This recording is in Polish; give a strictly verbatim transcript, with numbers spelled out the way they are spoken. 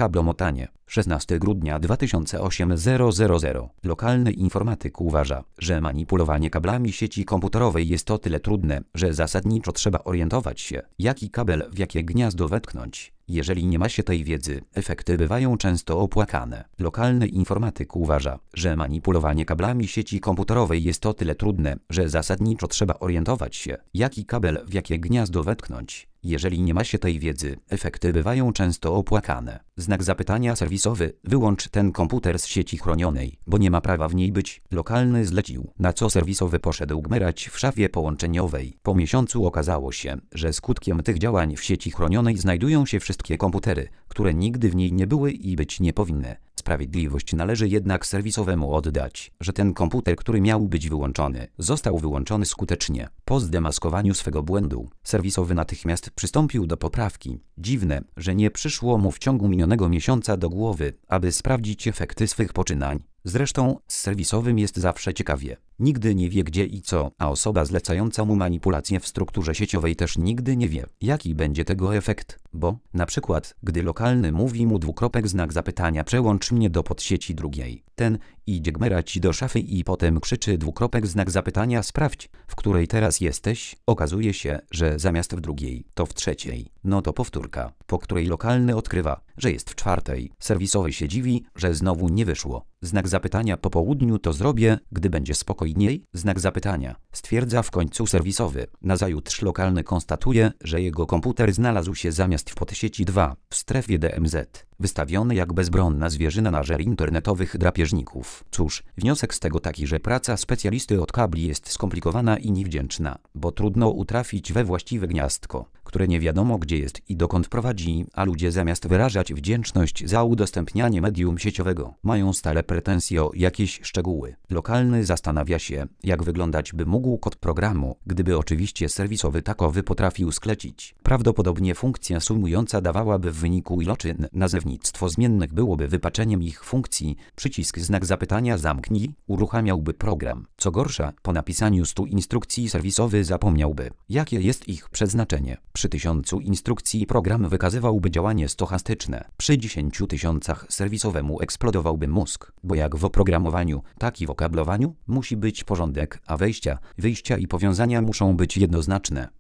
Kablomotanie. szesnastego grudnia dwa tysiące ósmego. Lokalny informatyk uważa, że manipulowanie kablami sieci komputerowej jest o tyle trudne, że zasadniczo trzeba orientować się, jaki kabel w jakie gniazdo wetknąć. Jeżeli nie ma się tej wiedzy, efekty bywają często opłakane. Lokalny informatyk uważa, że manipulowanie kablami sieci komputerowej jest o tyle trudne, że zasadniczo trzeba orientować się, jaki kabel w jakie gniazdo wetknąć. Jeżeli nie ma się tej wiedzy, efekty bywają często opłakane. Znak zapytania serwisowy: wyłącz ten komputer z sieci chronionej, bo nie ma prawa w niej być. Lokalny zlecił, na co serwisowy poszedł gmerać w szafie połączeniowej. Po miesiącu okazało się, że skutkiem tych działań w sieci chronionej znajdują się wszystkie komputery, które nigdy w niej nie były i być nie powinny. Sprawiedliwość należy jednak serwisowemu oddać, że ten komputer, który miał być wyłączony, został wyłączony skutecznie. Po zdemaskowaniu swego błędu, serwisowy natychmiast przystąpił do poprawki. Dziwne, że nie przyszło mu w ciągu minionego miesiąca do głowy, aby sprawdzić efekty swych poczynań. Zresztą z serwisowym jest zawsze ciekawie. Nigdy nie wie gdzie i co, a osoba zlecająca mu manipulacje w strukturze sieciowej też nigdy nie wie, jaki będzie tego efekt, bo, na przykład, gdy lokalny mówi mu dwukropek znak zapytania przełącz mnie do podsieci drugiej, ten idzie gmerać do szafy i potem krzyczy dwukropek znak zapytania sprawdź, w której teraz jesteś, okazuje się, że zamiast w drugiej, to w trzeciej, no to powtórka, po której lokalny odkrywa, że jest w czwartej, serwisowy się dziwi, że znowu nie wyszło. Znak zapytania po południu to zrobię, gdy będzie spokojniej? Znak zapytania. Stwierdza w końcu serwisowy. Nazajutrz lokalny konstatuje, że jego komputer znalazł się zamiast w podsieci dwa, w strefie D M Z. Wystawiony jak bezbronna zwierzyna na żer internetowych drapieżników. Cóż, wniosek z tego taki, że praca specjalisty od kabli jest skomplikowana i niewdzięczna, bo trudno utrafić we właściwe gniazdko, które nie wiadomo gdzie jest i dokąd prowadzi, a ludzie zamiast wyrażać wdzięczność za udostępnianie medium sieciowego, mają stale pretensje o jakieś szczegóły. Lokalny zastanawia się, jak wyglądać by mógł kod programu, gdyby oczywiście serwisowy takowy potrafił sklecić. Prawdopodobnie funkcja sumująca dawałaby w wyniku iloczyn. Nazewnictwo zmiennych byłoby wypaczeniem ich funkcji. Przycisk znak zapytania zamknij uruchamiałby program. Co gorsza, po napisaniu stu instrukcji serwisowy zapomniałby, jakie jest ich przeznaczenie. Przy tysiącu instrukcji program wykazywałby działanie stochastyczne. Przy dziesięciu tysiącach serwisowemu eksplodowałby mózg, bo jak w oprogramowaniu, tak i w okablowaniu musi być porządek, a wejścia, wyjścia i powiązania muszą być jednoznaczne.